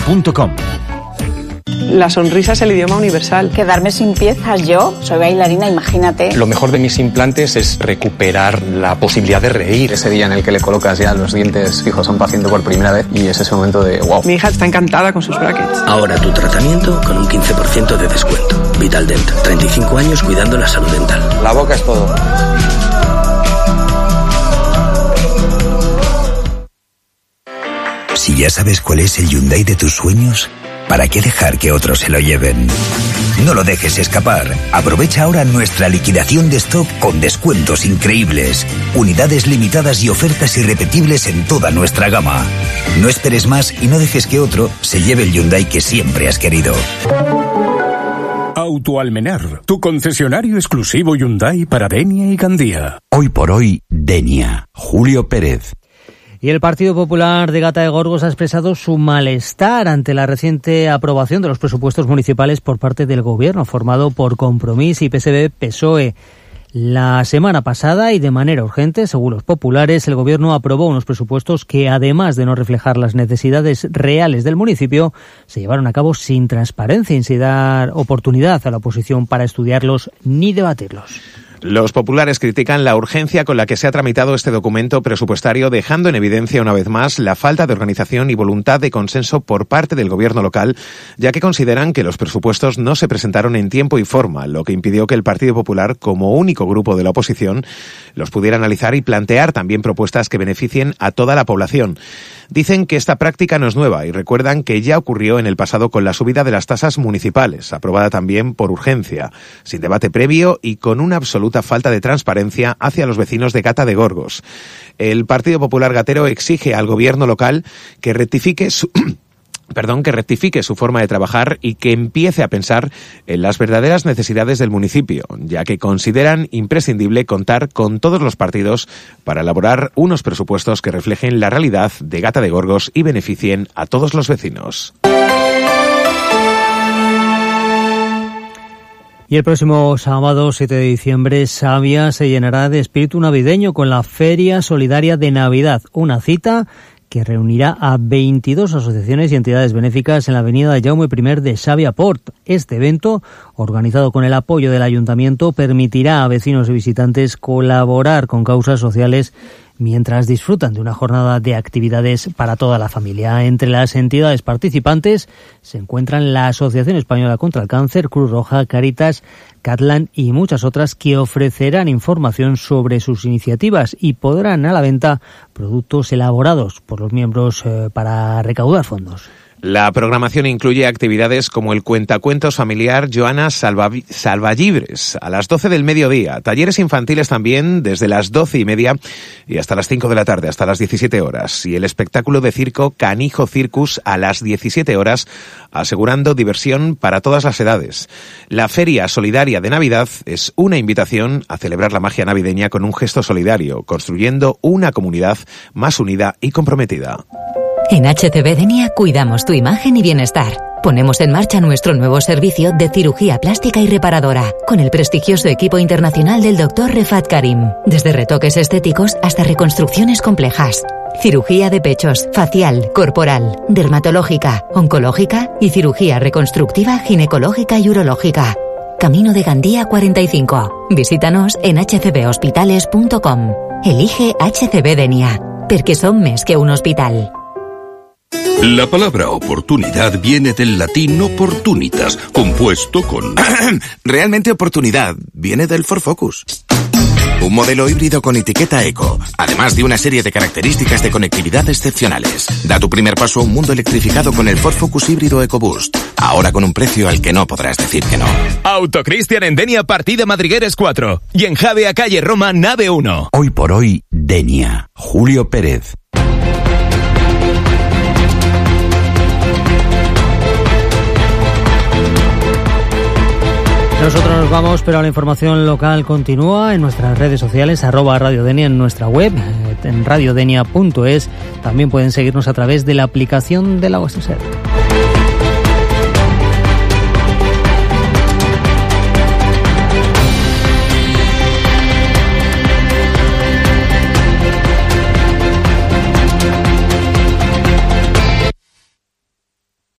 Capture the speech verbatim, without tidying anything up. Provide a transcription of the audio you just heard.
punto com. La sonrisa es el idioma universal. Quedarme sin piezas, yo soy bailarina, imagínate. Lo mejor de mis implantes es recuperar la posibilidad de reír. Ese día en el que le colocas ya los dientes fijos a un paciente por primera vez y es ese momento de wow. Mi hija está encantada con sus brackets. Ahora tu tratamiento con un quince por ciento de descuento. Vitaldent, treinta y cinco años cuidando la salud dental. La boca es todo. Si ya sabes cuál es el Hyundai de tus sueños, ¿para qué dejar que otros se lo lleven? No lo dejes escapar. Aprovecha ahora nuestra liquidación de stock con descuentos increíbles, unidades limitadas y ofertas irrepetibles en toda nuestra gama. No esperes más y no dejes que otro se lleve el Hyundai que siempre has querido. Autoalmenar, tu concesionario exclusivo Hyundai para Denia y Gandía. Hoy por hoy, Denia. Julio Pérez. Y el Partido Popular de Gata de Gorgos ha expresado su malestar ante la reciente aprobación de los presupuestos municipales por parte del Gobierno, formado por Compromís y P S B P S O E. La semana pasada y de manera urgente, según los populares, el Gobierno aprobó unos presupuestos que, además de no reflejar las necesidades reales del municipio, se llevaron a cabo sin transparencia y sin dar oportunidad a la oposición para estudiarlos ni debatirlos. Los populares critican la urgencia con la que se ha tramitado este documento presupuestario, dejando en evidencia una vez más la falta de organización y voluntad de consenso por parte del gobierno local, ya que consideran que los presupuestos no se presentaron en tiempo y forma, lo que impidió que el Partido Popular, como único grupo de la oposición, los pudiera analizar y plantear también propuestas que beneficien a toda la población. Dicen que esta práctica no es nueva y recuerdan que ya ocurrió en el pasado con la subida de las tasas municipales, aprobada también por urgencia, sin debate previo y con una absoluta falta de transparencia hacia los vecinos de Gata de Gorgos. El Partido Popular Gatero exige al gobierno local que rectifique su... Perdón, que rectifique su forma de trabajar y que empiece a pensar en las verdaderas necesidades del municipio, ya que consideran imprescindible contar con todos los partidos para elaborar unos presupuestos que reflejen la realidad de Gata de Gorgos y beneficien a todos los vecinos. Y el próximo sábado, siete de diciembre, Savia se llenará de espíritu navideño con la Feria Solidaria de Navidad, una cita que reunirá a veintidós asociaciones y entidades benéficas en la avenida Jaume I de Savia Port. Este evento, organizado con el apoyo del Ayuntamiento, permitirá a vecinos y visitantes colaborar con causas sociales mientras disfrutan de una jornada de actividades para toda la familia. Entre las entidades participantes se encuentran la Asociación Española contra el Cáncer, Cruz Roja, Cáritas, Catlan y muchas otras que ofrecerán información sobre sus iniciativas y podrán a la venta productos elaborados por los miembros eh, para recaudar fondos. La programación incluye actividades como el cuentacuentos familiar Joana Salva, Salvallibres a las doce del mediodía, talleres infantiles también desde las doce y media y hasta las cinco de la tarde, hasta las diecisiete horas, y el espectáculo de circo Canijo Circus a las diecisiete horas, asegurando diversión para todas las edades. La Feria Solidaria de Navidad es una invitación a celebrar la magia navideña con un gesto solidario, construyendo una comunidad más unida y comprometida. En H C B Denia cuidamos tu imagen y bienestar. Ponemos en marcha nuestro nuevo servicio de cirugía plástica y reparadora, con el prestigioso equipo internacional del doctor Refat Karim. Desde retoques estéticos hasta reconstrucciones complejas. Cirugía de pechos, facial, corporal, dermatológica, oncológica y cirugía reconstructiva, ginecológica y urológica. Camino de Gandía cuarenta y cinco. Visítanos en h c b hospitales punto com. Elige H C B Denia, porque son més que un hospital. La palabra oportunidad viene del latín opportunitas, compuesto con... Realmente oportunidad viene del Ford Focus. Un modelo híbrido con etiqueta eco, además de una serie de características de conectividad excepcionales. Da tu primer paso a un mundo electrificado con el Ford Focus híbrido EcoBoost. Ahora con un precio al que no podrás decir que no. Autocristian en Denia, partida Madrigueres cuatro. Y en Javea, calle Roma, nave uno. Hoy por hoy, Denia. Julio Pérez. Nosotros nos vamos, pero la información local continúa en nuestras redes sociales, arroba Radio Denia, en nuestra web, en radiodenia punto es. También pueden seguirnos a través de la aplicación de la U S S E R.